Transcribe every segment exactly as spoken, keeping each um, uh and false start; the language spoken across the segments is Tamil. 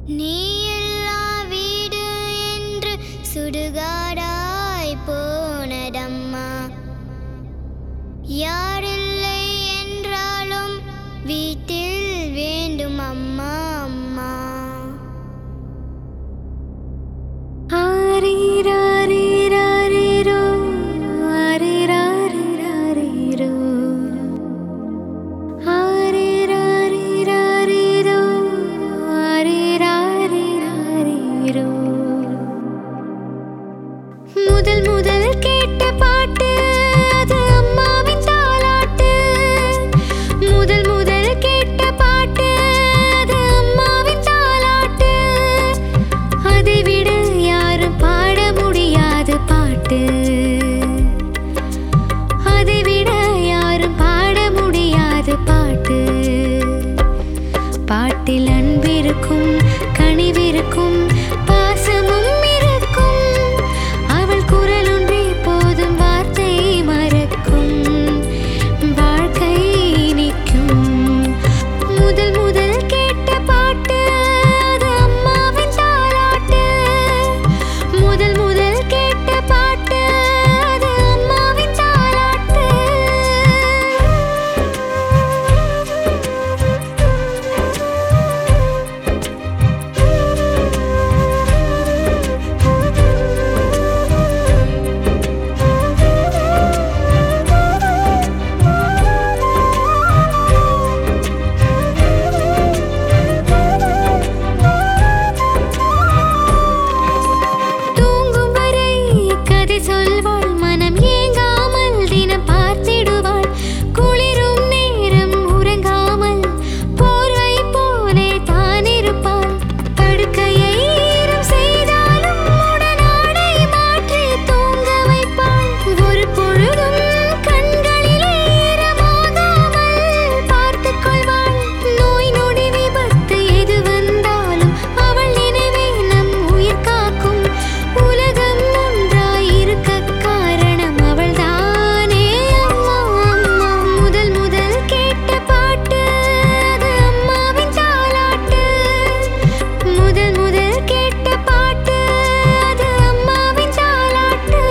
நீ எல்லா வீடு என்று சுடுகாடாய் போனதம்மா. யாரில்லை என்றாலும் வீட்டில் வேண்டும் அம்மா அம்மா. ஆரிராரிராரிரோ, ஆரிராரிராரிரோ, ஆரிராரிராரிரோ, ஆரிராரிராரிரோ. முதல் முதல் கேட்ட பாட்டு அது அம்மாவின் தாலாட்டு. முதல் முதல் கேட்ட பாட்டு அது அம்மாவின் தாலாட்டு. அதை விட யாரும் பாட முடியாது பாட்டு. அதை விட யாரும் பாட முடியாது பாட்டு. பாட்டில் அன்பிருக்கும், கனிவிருக்கும், பாசமும் இருக்கும். அவள் குரல் ஒன்றே போதும் வார்த்தை மறக்கும், வாழ்க்கை நிற்கும். முதல் முதல் கேட்ட பாட்டு அது அம்மாவின் தாலாட்டு. முதல் முதல் கேட்ட பாட்டு அது அம்மாவின் தாலாட்டு. தூங்கும் வரை கதை சொல்வாள், மனம் ஏங்காமல் தினம் பார்த்திடுவாள். குளிரும் நேரம் உறங்காமல் போர்வை போலே தான் இருப்பாள். படுக்கையை ஈரம் செய்தாலும் உடனாடை மாற்றி தூங்க வைப்பாள். ஒரு பொழுதும் கண்களிலே ஈரமாகாமல் பார்த்துக் கொள்வாள். நோய் நொடி விபத்து எது வந்தாலும் அவள் நினைவே நம் உயிர் காக்கும். உலகம் ஒன்றாய் இருக்க காரணம் அவள்தானே அம்மா அம்மா. முதல் முதல் கேட்ட பாட்டு அது அம்மாவின் தாலாட்டு. முதல் முதல் கேட்ட பாட்டு அது அம்மாவின் தாலாட்டு.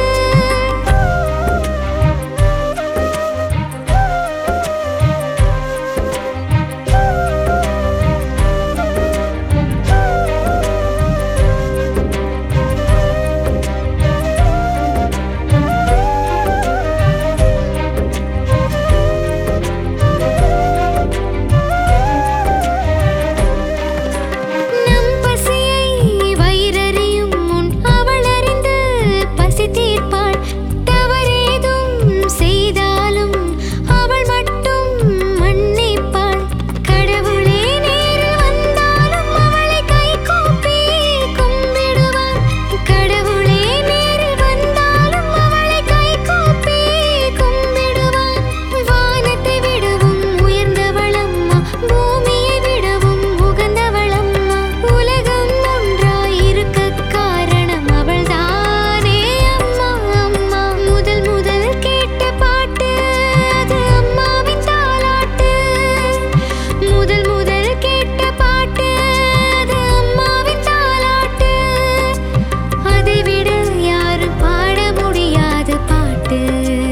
நம் பசியை வயிறறியும் முன் அவள் அறிந்து பசி தீர்ப்பாள். தவறேதும் செய்தாலும் அவள் மட்டும் மன்னிப்பாள். கடவுளே நேரில் வந்தாலும் அவளை கைகூப்பி கும்பிடுவாள். கடவுளே நேரில் வந்தாலும் அவளை கைகூப்பி கும்பிடுவாள். வானத்தை விடவும் உயர்ந்தவளம்மா, பூமியை விடவும் உகந்தவளம்மா. உலகம் ஒன்றாய் இருக்க காரணம் அவள்தானே அம்மா அம்மா. முதல் முதல் கேட்ட பாட்டு அது அம்மாவின் தாலாட்டு. முதல் முதல் கேட்ட பாட்டு அது அம்மாவின் தாலாட்டு. அதை விட யாரும் பாட முடியாது பாட்டு.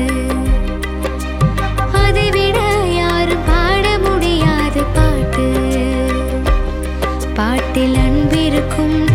அதை விட யாரும் பாட முடியாது பாட்டு. பாட்டில் அன்பிருக்கும்,